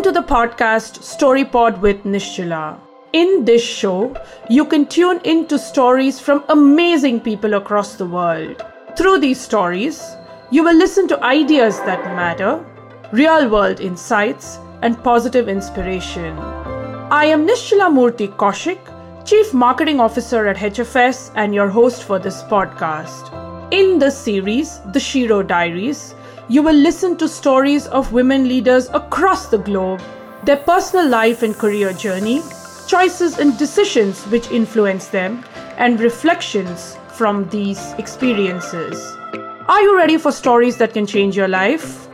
to the podcast StoryPod with Nishchila. In this show, you can tune into stories from amazing people across the world. Through these stories, you will listen to ideas that matter, real-world insights, and positive inspiration. I am Nishchila Murthy Kaushik, Chief Marketing Officer at HFS and your host for this podcast. In this series, The Shiro Diaries, you will listen to stories of women leaders across the globe, their personal life and career journey, choices and decisions which influence them, and reflections from these experiences. Are you ready for stories that can change your life?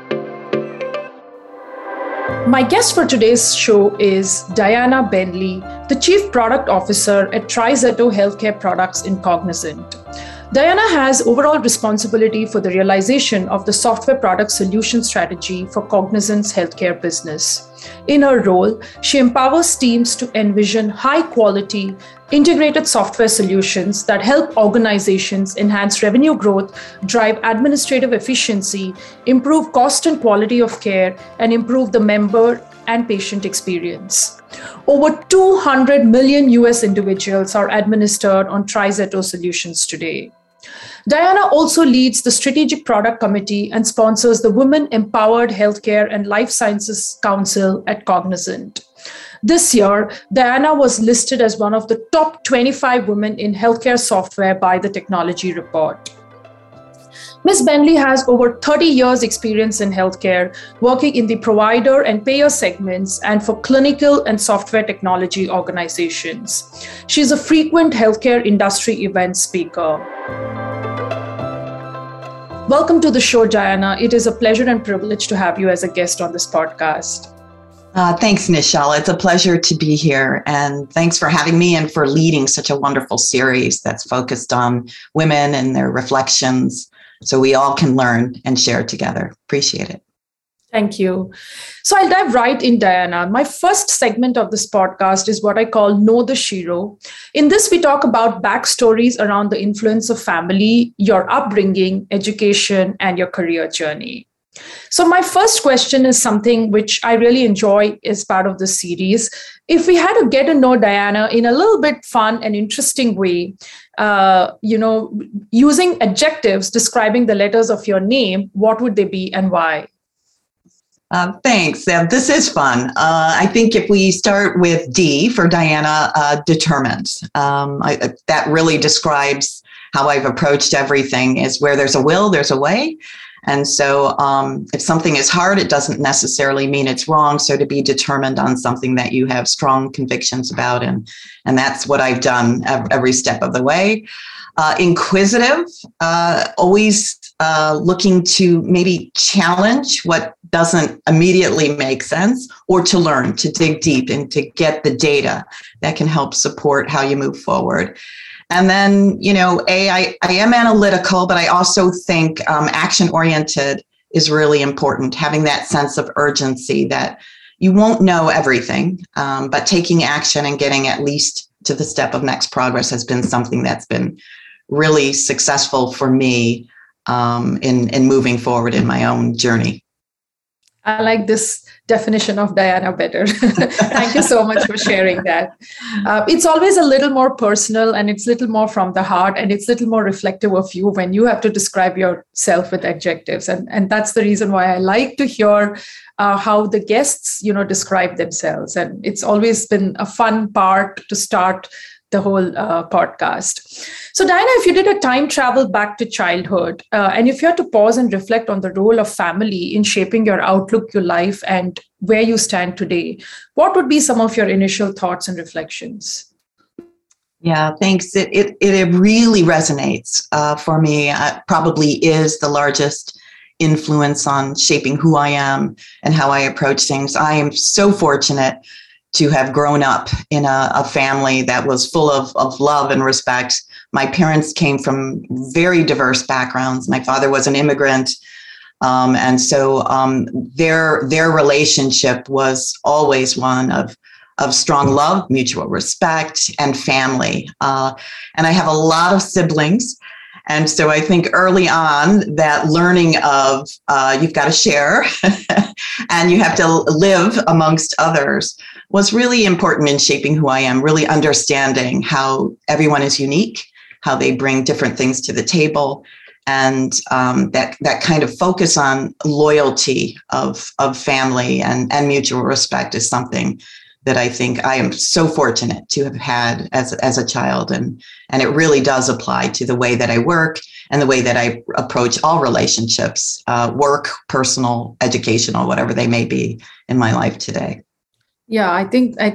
My guest for today's show is Diana Bentley, the Chief Product Officer at TriZetto Healthcare Products in Cognizant. Diana has overall responsibility for the realization of the software product solution strategy for Cognizant's healthcare business. In her role, she empowers teams to envision high-quality, integrated software solutions that help organizations enhance revenue growth, drive administrative efficiency, improve cost and quality of care, and improve the member and patient experience. Over 200 million US individuals are administered on TriZetto solutions today. Diana also leads the Strategic Product Committee and sponsors the Women Empowered Healthcare and Life Sciences Council at Cognizant. This year, Diana was listed as one of the top 25 women in healthcare software by the Technology Report. Ms. Bentley has over 30 years experience in healthcare, working in the provider and payer segments and for clinical and software technology organizations. She is a frequent healthcare industry event speaker. Welcome to the show, Diana. It is a pleasure and privilege to have you as a guest on this podcast. Thanks, Nishchila. It's a pleasure to be here. And thanks for having me and for leading such a wonderful series that's focused on women and their reflections so we all can learn and share together. Appreciate it. Thank you. So I'll dive right in, Diana. My first segment of this podcast is what I call Know the Shiro. In this, we talk about backstories around the influence of family, your upbringing, education, and your career journey. So my first question is something which I really enjoy as part of the series. If we had to get to know Diana in a little bit fun and interesting way, using adjectives describing the letters of your name, what would they be and why? Thanks. This is fun. I think if we start with D for Diana, determined. That really describes how I've approached everything is where there's a will, there's a way. And so if something is hard, it doesn't necessarily mean it's wrong. So to be determined on something that you have strong convictions about, and that's what I've done every step of the way. Inquisitive, always looking to maybe challenge what doesn't immediately make sense, or to learn, to dig deep and to get the data that can help support how you move forward. And then, I am analytical, but I also think action-oriented is really important, having that sense of urgency that you won't know everything, but taking action and getting at least to the step of next progress has been something that's been really successful for me in moving forward in my own journey. I like this definition of Diana better. Thank you so much for sharing that. It's always a little more personal and it's a little more from the heart and it's a little more reflective of you when you have to describe yourself with adjectives. And that's the reason why I like to hear how the guests, describe themselves. And it's always been a fun part to start the whole podcast. So Diana, if you did a time travel back to childhood, and if you had to pause and reflect on the role of family in shaping your outlook, your life, and where you stand today, what would be some of your initial thoughts and reflections? Yeah, thanks. It really resonates for me. Probably is the largest influence on shaping who I am and how I approach things. I am so fortunate to have grown up in a family that was full of love and respect. My parents came from very diverse backgrounds. My father was an immigrant. And so their relationship was always one of strong love, mutual respect, and family. And I have a lot of siblings. And so I think early on that learning of you've got to share and you have to live amongst others was really important in shaping who I am, really understanding how everyone is unique, how they bring different things to the table. And that kind of focus on loyalty of family and mutual respect is something that I think I am so fortunate to have had as a child. And it really does apply to the way that I work and the way that I approach all relationships, work, personal, educational, whatever they may be in my life today. Yeah, I think I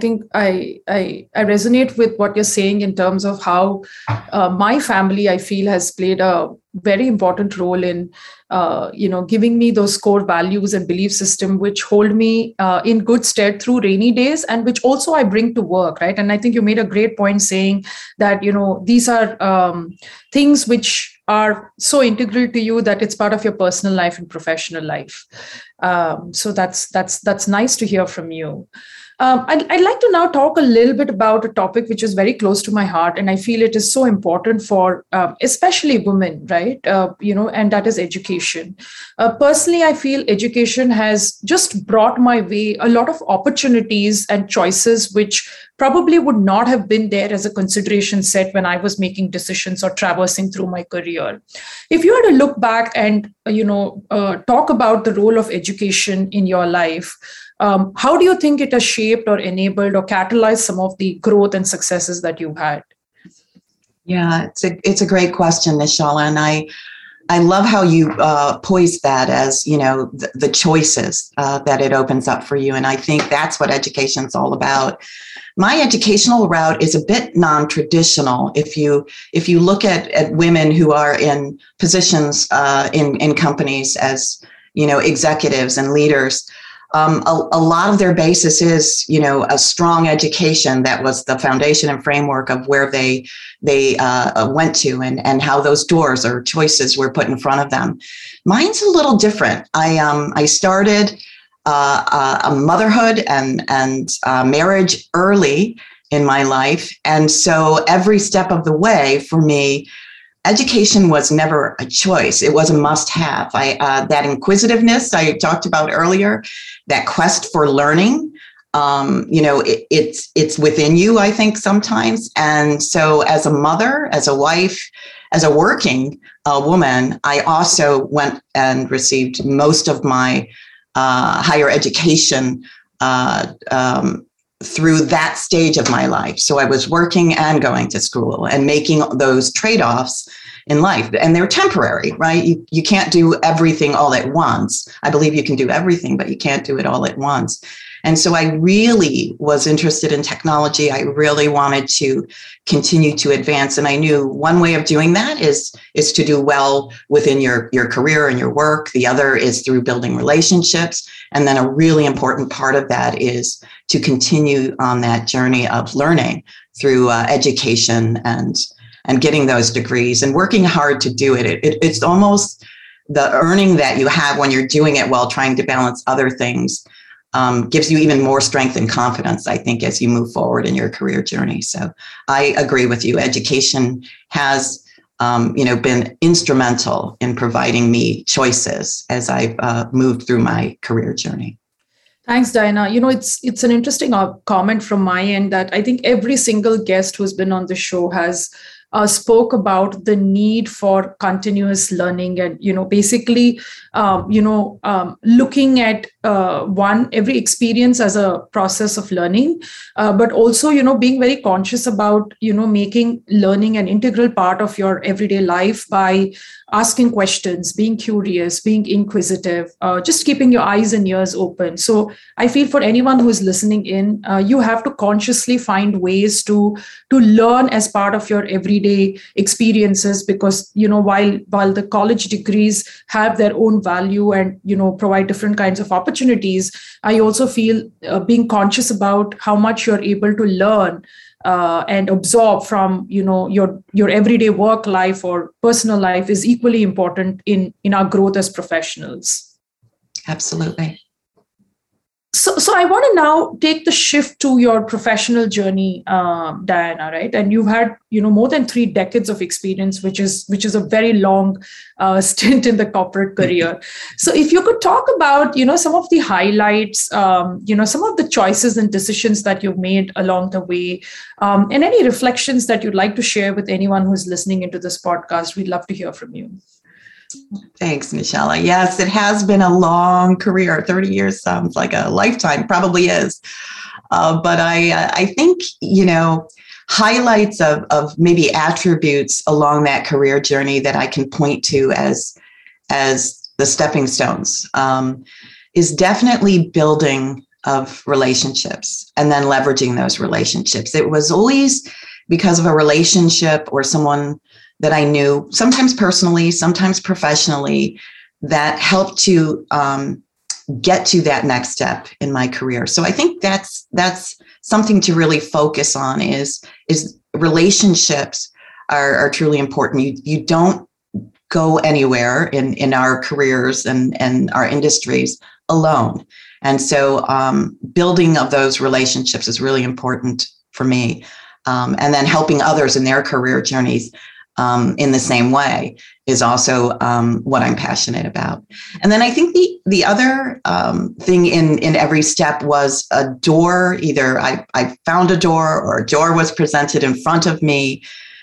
resonate with what you're saying in terms of how my family, I feel, has played a very important role in giving me those core values and belief system which hold me in good stead through rainy days, and which also I bring to work, right? And I think you made a great point saying that these are things which are so integral to you that it's part of your personal life and professional life. So that's nice to hear from you. I'd like to now talk a little bit about a topic which is very close to my heart, and I feel it is so important for especially women, right? And that is education. Personally, I feel education has just brought my way a lot of opportunities and choices which probably would not have been there as a consideration set when I was making decisions or traversing through my career. If you were to look back and talk about the role of education in your life, how do you think it has shaped or enabled or catalyzed some of the growth and successes that you've had? Yeah, it's a great question, Nishala, and I love how you poise that as the choices that it opens up for you, and I think that's what education is all about. My educational route is a bit non-traditional. If you look at women who are in positions in companies as executives and leaders. A lot of their basis is, a strong education that was the foundation and framework of where they went to and how those doors or choices were put in front of them. Mine's a little different. I started a motherhood and marriage early in my life. And so every step of the way for me, education was never a choice. It was a must-have. That inquisitiveness I talked about earlier, that quest for learning, it's within you, I think, sometimes. And so as a mother, as a wife, as a working woman, I also went and received most of my higher education through that stage of my life. So I was working and going to school and making those trade-offs in life. And they're temporary, right? You can't do everything all at once. I believe you can do everything, but you can't do it all at once. And so I really was interested in technology. I really wanted to continue to advance. And I knew one way of doing that is to do well within your career and your work. The other is through building relationships. And then a really important part of that is to continue on that journey of learning through education and getting those degrees and working hard to do it. It's almost the earning that you have when you're doing it while trying to balance other things. Gives you even more strength and confidence, I think, as you move forward in your career journey. So I agree with you. Education has, been instrumental in providing me choices as I've moved through my career journey. Thanks, Diana. It's an interesting comment from my end that I think every single guest who's been on the show has spoke about the need for continuous learning and, basically, looking at every experience as a process of learning, but also, being very conscious about, making learning an integral part of your everyday life by asking questions, being curious, being inquisitive, just keeping your eyes and ears open. So I feel for anyone who is listening in, you have to consciously find ways to learn as part of your everyday experiences, because, while the college degrees have their own value and, provide different kinds of opportunities, I also feel being conscious about how much you're able to learn and absorb from your everyday work life or personal life is equally important in our growth as professionals. Absolutely. So I want to now take the shift to your professional journey, Diana, right? And you've had, more than 3 decades of experience, which is a very long stint in the corporate career. So if you could talk about, some of the highlights, some of the choices and decisions that you've made along the way, and any reflections that you'd like to share with anyone who's listening into this podcast, we'd love to hear from you. Thanks, Michelle. Yes, it has been a long career. 30 years sounds like a lifetime, probably is. But I think, highlights of maybe attributes along that career journey that I can point to as the stepping stones is definitely building of relationships and then leveraging those relationships. It was always because of a relationship or someone that I knew, sometimes personally, sometimes professionally, that helped to get to that next step in my career. So I think that's something to really focus on is relationships are truly important. You don't go anywhere in our careers and our industries alone. And so building of those relationships is really important for me. And then helping others in their career journeys in the same way is also what I'm passionate about. And then I think the other thing in every step was a door. Either I found a door or a door was presented in front of me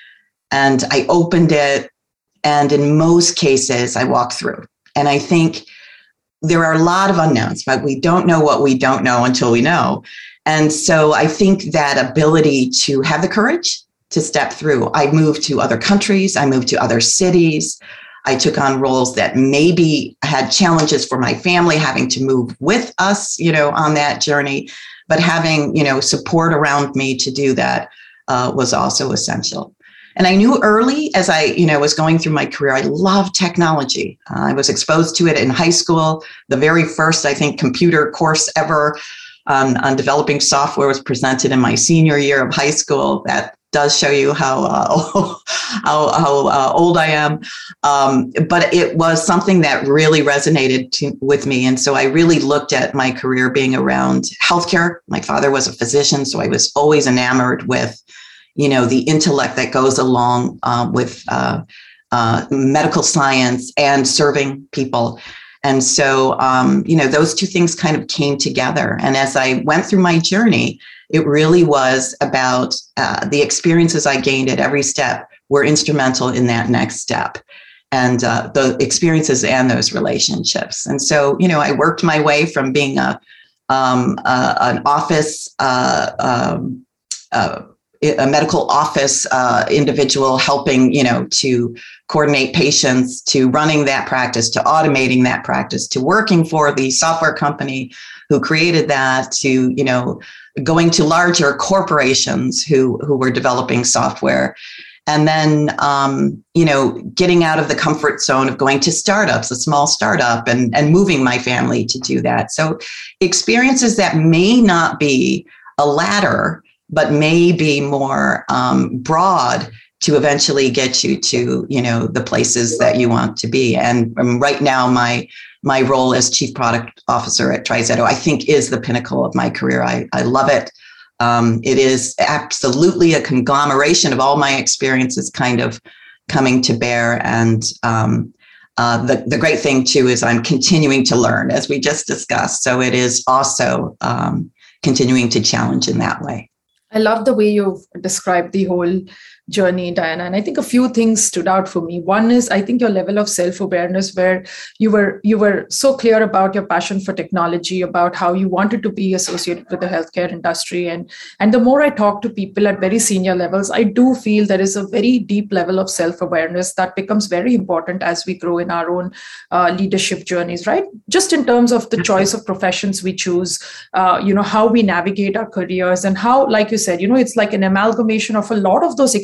and I opened it. And in most cases, I walked through. And I think there are a lot of unknowns, but we don't know what we don't know until we know. And so I think that ability to have the courage to step through. I moved to other countries. I moved to other cities. I took on roles that maybe had challenges for my family, having to move with us, on that journey, but having, support around me to do that was also essential. And I knew early as I, was going through my career, I loved technology. I was exposed to it in high school. The very first, I think, computer course ever on developing software was presented in my senior year of high school. That does show you how old I am. But it was something that really resonated with me. And so I really looked at my career being around healthcare. My father was a physician, so I was always enamored with, the intellect that goes along with medical science and serving people. And so, those two things kind of came together. And as I went through my journey, it really was about the experiences I gained at every step were instrumental in that next step, and the experiences and those relationships. And so, I worked my way from being an office, a medical office individual helping, to coordinate patients, to running that practice, to automating that practice, to working for the software company who created that, to, going to larger corporations who were developing software. And then, getting out of the comfort zone of going to startups, a small startup, and moving my family to do that. So experiences that may not be a ladder, but may be more broad to eventually get you to, the places that you want to be. And right now, my role as Chief Product Officer at TriZetto, I think, is the pinnacle of my career. I love it. It is absolutely a conglomeration of all my experiences kind of coming to bear. And the great thing, too, is I'm continuing to learn, as we just discussed. So it is also continuing to challenge in that way. I love the way you've described the whole journey, Diana. And I think a few things stood out for me. One is, I think, your level of self-awareness, where you were so clear about your passion for technology, about how you wanted to be associated with the healthcare industry. And the more I talk to people at very senior levels, I do feel there is a very deep level of self-awareness that becomes very important as we grow in our own leadership journeys, right? Just in terms of the choice of professions we choose, how we navigate our careers, and how, like you said, it's like an amalgamation of a lot of those experiences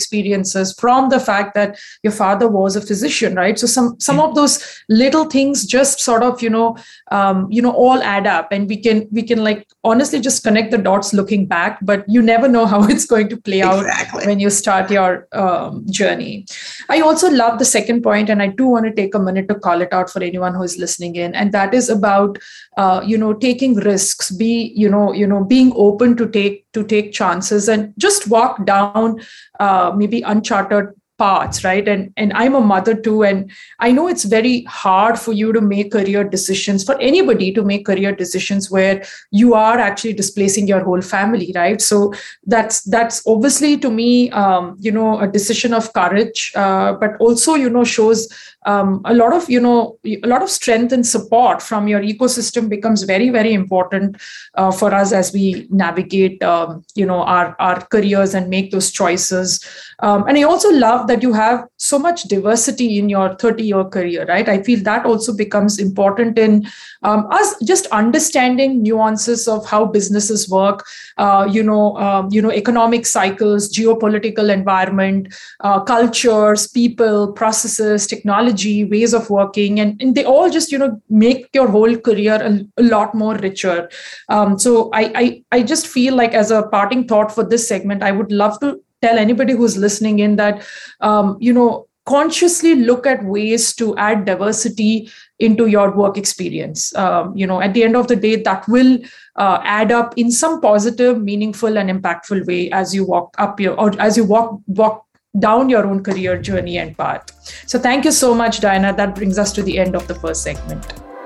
experiences from the fact that your father was a physician, right? So some of those little things just sort of, all add up, and we can like honestly just connect the dots looking back, but you never know how it's going to play out when you start your journey. I also love the second point, and I do want to take a minute to call it out for anyone who is listening in, and that is about taking risks, being open to take chances, and just walk down maybe uncharted paths, right? And I'm a mother too, and I know it's very hard for you to make career decisions, for anybody to make career decisions where you are actually displacing your whole family, right? So that's obviously to me, a decision of courage, but also shows a lot of strength and support from your ecosystem becomes very, very important for us as we navigate our careers and make those choices. And I also love that you have so much diversity in your 30-year career, right? I feel that also becomes important in us just understanding nuances of how businesses work, economic cycles, geopolitical environment, cultures, people, processes, technology, ways of working, and they all just, make your whole career a lot more richer. So I just feel like, as a parting thought for this segment, I would love to tell anybody who's listening in that, consciously look at ways to add diversity into your work experience. At the end of the day, that will add up in some positive, meaningful, and impactful way as you walk down your own career journey and path. So thank you so much, Diana. That brings us to the end of the first segment.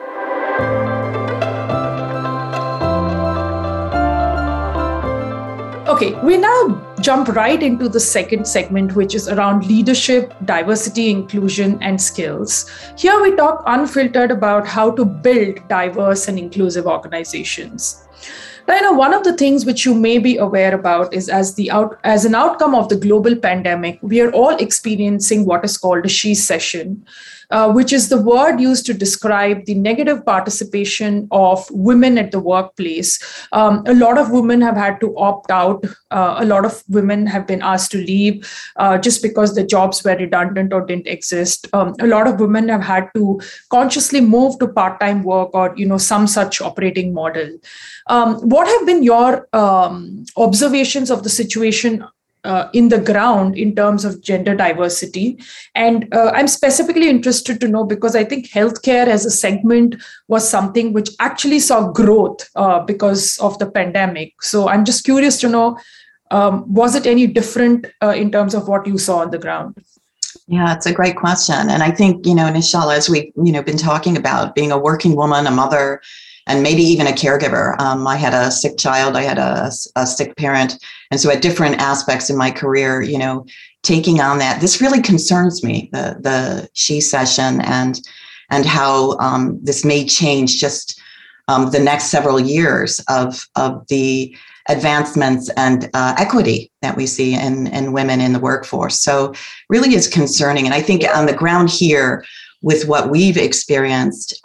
Okay, we now jump right into the second segment, which is around leadership, diversity, inclusion, and skills. Here we talk unfiltered about how to build diverse and inclusive organizations. Diana, one of the things which you may be aware about is as an outcome of the global pandemic, we are all experiencing what is called a she-cession, which is the word used to describe the negative participation of women at the workplace. A lot of women have had to opt out. A lot of women have been asked to leave just because the jobs were redundant or didn't exist. A lot of women have had to consciously move to part-time work or some such operating model. What have been your observations of the situation in the ground in terms of gender diversity? And I'm specifically interested to know, because I think healthcare as a segment was something which actually saw growth because of the pandemic. So I'm just curious to know, was it any different in terms of what you saw on the ground? Yeah, it's a great question. And I think, Nishala, as we've, been talking about being a working woman, a mother, and maybe even a caregiver. I had a sick child, I had a sick parent. And so at different aspects in my career, taking on that, this really concerns me, the she-cession and how this may change just the next several years of the advancements and equity that we see in women in the workforce. So really is concerning. And I think on the ground here with what we've experienced,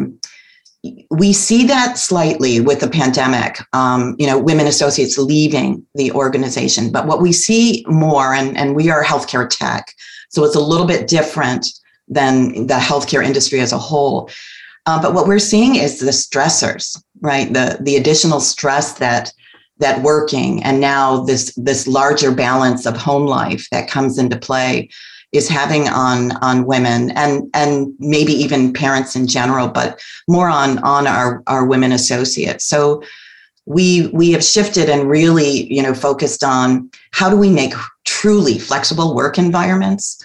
we see that slightly with the pandemic, women associates leaving the organization. But what we see more, and we are healthcare tech, so it's a little bit different than the healthcare industry as a whole. But what we're seeing is the stressors, right? The additional stress that working and now this larger balance of home life that comes into play is having on women and maybe even parents in general, but more on our women associates. So we have shifted and really, focused on how do we make truly flexible work environments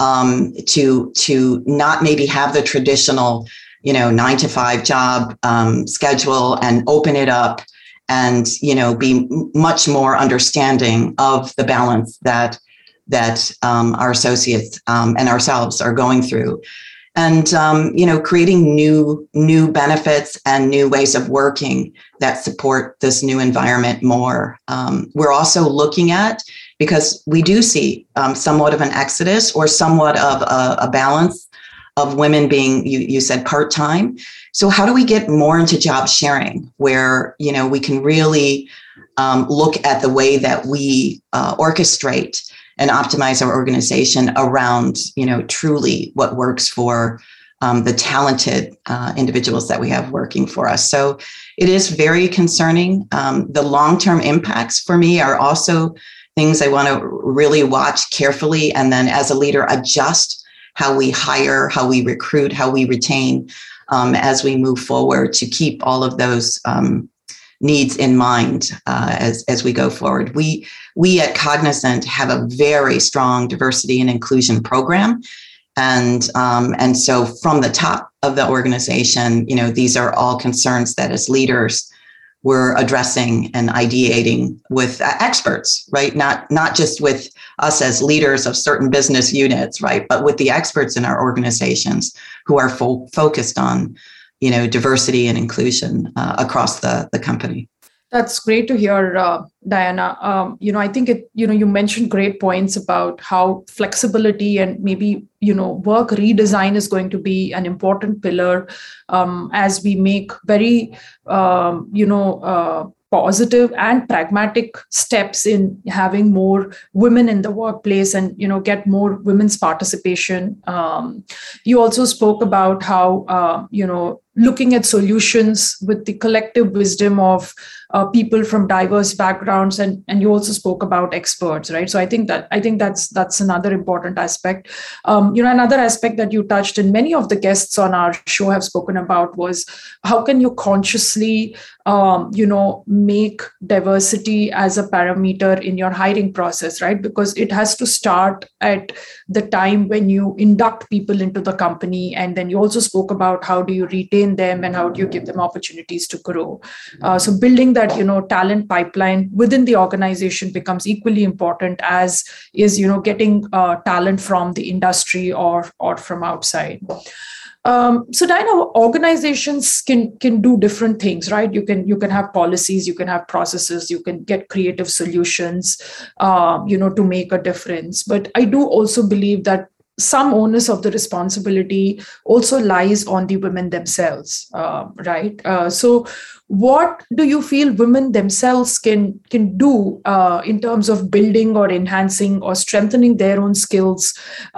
to not maybe have the traditional, 9-to-5 job schedule and open it up and, be much more understanding of the balance that our associates and ourselves are going through, and creating new benefits and new ways of working that support this new environment more. We're also looking at, because we do see somewhat of an exodus or somewhat of a balance of women being, you said, part-time. So how do we get more into job sharing where we can really look at the way that we orchestrate and optimize our organization around, truly what works for the talented individuals that we have working for us. So it is very concerning. The long-term impacts for me are also things I want to really watch carefully. And then as a leader, adjust how we hire, how we recruit, how we retain as we move forward to keep all of those needs in mind as we go forward. We at Cognizant have a very strong diversity and inclusion program. And so from the top of the organization, these are all concerns that as leaders we're addressing and ideating with experts, right? Not just with us as leaders of certain business units, right? But with the experts in our organizations who are focused on, diversity and inclusion across the company. That's great to hear, Diana. I think you mentioned great points about how flexibility and maybe, work redesign is going to be an important pillar as we make very, positive and pragmatic steps in having more women in the workplace and, get more women's participation. You also spoke about how, looking at solutions with the collective wisdom of people from diverse backgrounds, and you also spoke about experts, right? So I think that's another important aspect. Another aspect that you touched, and many of the guests on our show have spoken about, was how can you consciously, make diversity as a parameter in your hiring process, right? Because it has to start at the time when you induct people into the company, and then you also spoke about how do you retain them and how do you give them opportunities to grow. So building that, talent pipeline within the organization becomes equally important as is, getting talent from the industry or from outside. So Diana, organizations can do different things, right? You can have policies, you can have processes, you can get creative solutions, to make a difference. But I do also believe that some onus of the responsibility also lies on the women themselves, right? So what do you feel women themselves can do in terms of building or enhancing or strengthening their own skills,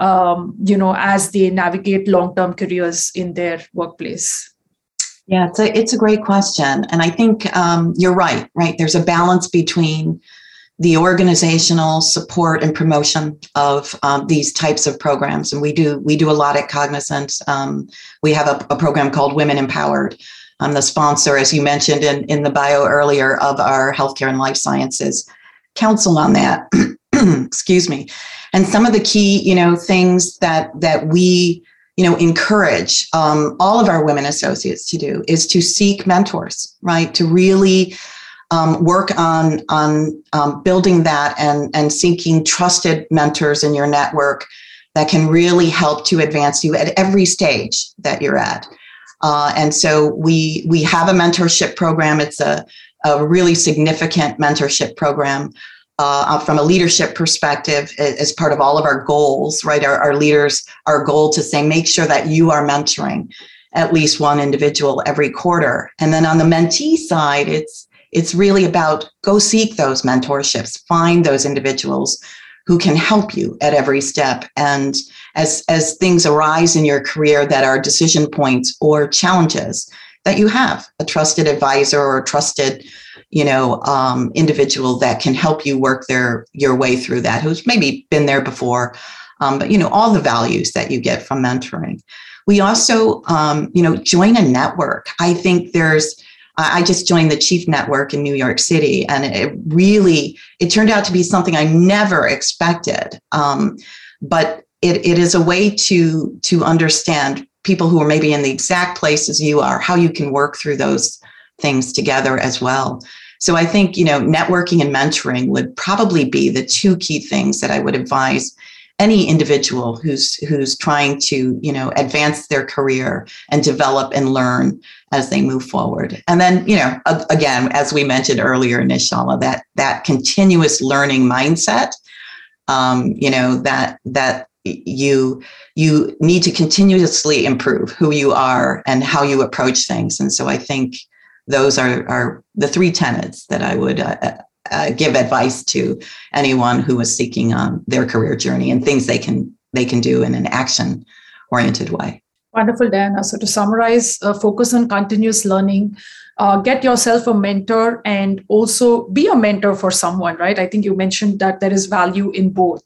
as they navigate long-term careers in their workplace? Yeah, it's a great question. And I think you're right? There's a balance between the organizational support and promotion of these types of programs. And we do a lot at Cognizant. We have a program called Women Empowered. I'm the sponsor, as you mentioned in the bio earlier, of our Healthcare and Life Sciences Council on that. Excuse me. And some of the key, things that we, encourage all of our women associates to do is to seek mentors, right? To really work on building that and seeking trusted mentors in your network that can really help to advance you at every stage that you're at. And so we have a mentorship program. It's a really significant mentorship program from a leadership perspective as part of all of our goals, right? Our leaders, our goal to say, make sure that you are mentoring at least one individual every quarter. And then on the mentee side, it's really about go seek those mentorships, find those individuals who can help you at every step. And as things arise in your career that are decision points or challenges, that you have a trusted advisor or a trusted, individual that can help you work your way through that, who's maybe been there before, but all the values that you get from mentoring. We also, join a network. I think I just joined the Chief Network in New York City, and it turned out to be something I never expected. But it is a way to understand people who are maybe in the exact places you are, how you can work through those things together as well. So I think, networking and mentoring would probably be the two key things that I would advise any individual who's trying to, advance their career and develop and learn as they move forward. And then, again, as we mentioned earlier, Nishala, that continuous learning mindset, that you need to continuously improve who you are and how you approach things. And so I think those are the three tenets that I would give advice to anyone who is seeking on their career journey and things they can do in an action-oriented way. Wonderful, Diana. So to summarize, focus on continuous learning, get yourself a mentor, and also be a mentor for someone, right? I think you mentioned that there is value in both.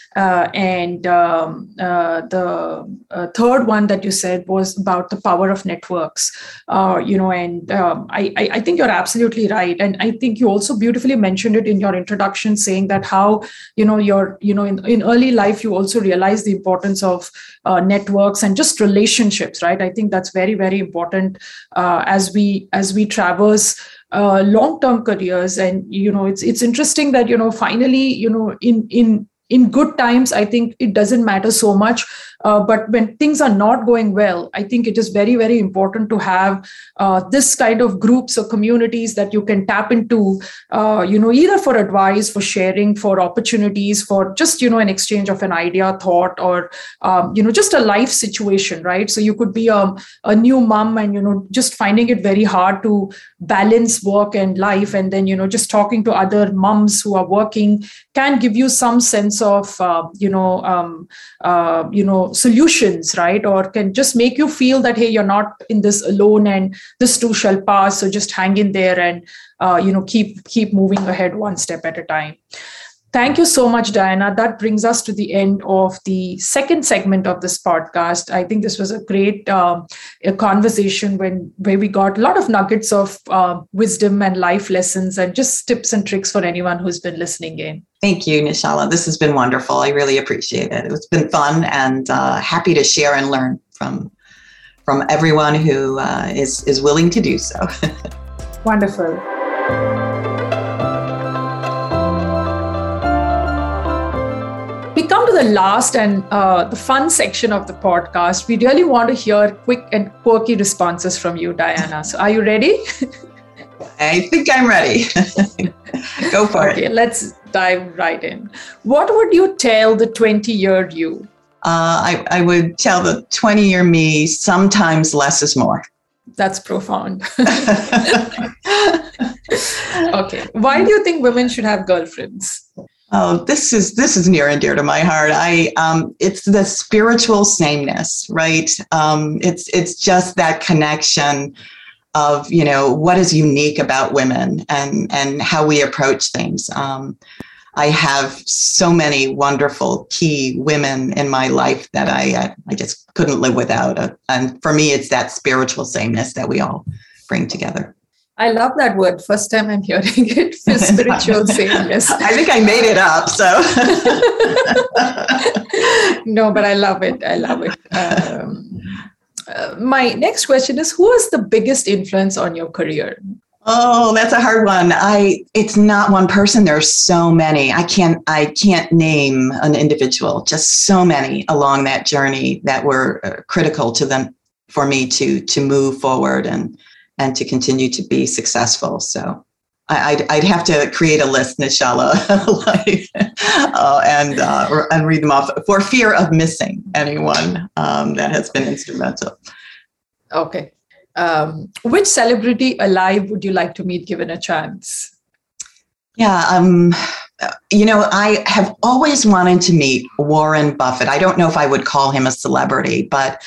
The third one that you said was about the power of networks, I think you're absolutely right. And I think you also beautifully mentioned it in your introduction, saying that how, in early life, you also realize the importance of networks and just relationships, right? I think that's very, very important as we traverse long-term careers. And, it's interesting that, finally, in good times, I think it doesn't matter so much. But when things are not going well, I think it is very, very important to have this kind of groups or communities that you can tap into, either for advice, for sharing, for opportunities, for just, an exchange of an idea, thought, or, just a life situation, right? So you could be a new mom and, just finding it very hard to balance work and life. And then, just talking to other moms who are working can give you some sense of, solutions, right? Or can just make you feel that, hey, you're not in this alone and this too shall pass. So just hang in there and, keep moving ahead one step at a time. Thank you so much, Diana. That brings us to the end of the second segment of this podcast. I think this was a great conversation where we got a lot of nuggets of wisdom and life lessons and just tips and tricks for anyone who's been listening in. Thank you, Nishala. This has been wonderful. I really appreciate it. It's been fun and happy to share and learn from everyone who is willing to do so. Wonderful. We come to the last and the fun section of the podcast. We really want to hear quick and quirky responses from you, Diana. So are you ready? I think I'm ready. Go for it. Okay, let's dive right in. What would you tell the 20-year you? I would tell the 20-year me, sometimes less is more. That's profound. Okay. Why do you think women should have girlfriends? Oh, this is near and dear to my heart. It's the spiritual sameness, right? It's just that connection of, what is unique about women and how we approach things. I have so many wonderful key women in my life that I just couldn't live without. And for me, it's that spiritual sameness that we all bring together. I love that word. First time I'm hearing it. Spiritual sameness. I think I made it up. So no, but I love it. My next question is: who is the biggest influence on your career? Oh, that's a hard one. It's not one person. There's so many. I can't name an individual. Just so many along that journey that were critical to them for me to move forward and to continue to be successful. So I'd have to create a list, Nishala, and read them off for fear of missing anyone that has been instrumental. Okay. Which celebrity alive would you like to meet given a chance? Yeah, I have always wanted to meet Warren Buffett. I don't know if I would call him a celebrity, but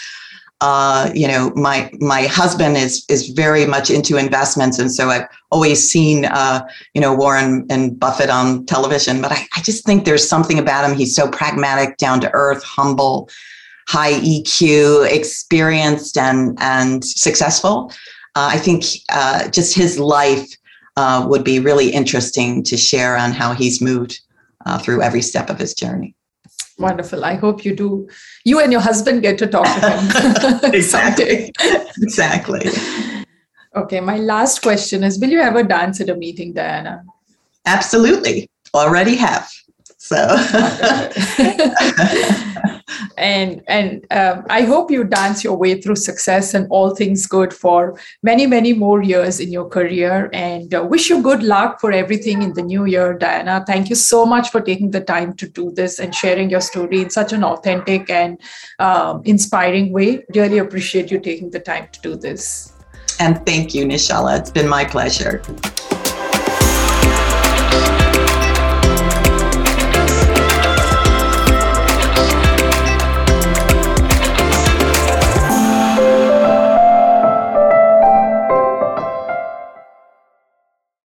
my husband is very much into investments. And so I've always seen, Warren and Buffett on television, but I just think there's something about him. He's so pragmatic, down to earth, humble, high EQ, experienced and successful. I think just his life would be really interesting to share on how he's moved through every step of his journey. Wonderful. I hope you do. You and your husband get to talk to him. Exactly. Exactly. Okay. My last question is, will you ever dance at a meeting, Diana? Absolutely. Already have. So. And I hope you dance your way through success and all things good for many, many more years in your career, and wish you good luck for everything in the new year, Diana. Thank you so much for taking the time to do this and sharing your story in such an authentic and inspiring way. Really appreciate you taking the time to do this. And thank you, Nishala. It's been my pleasure.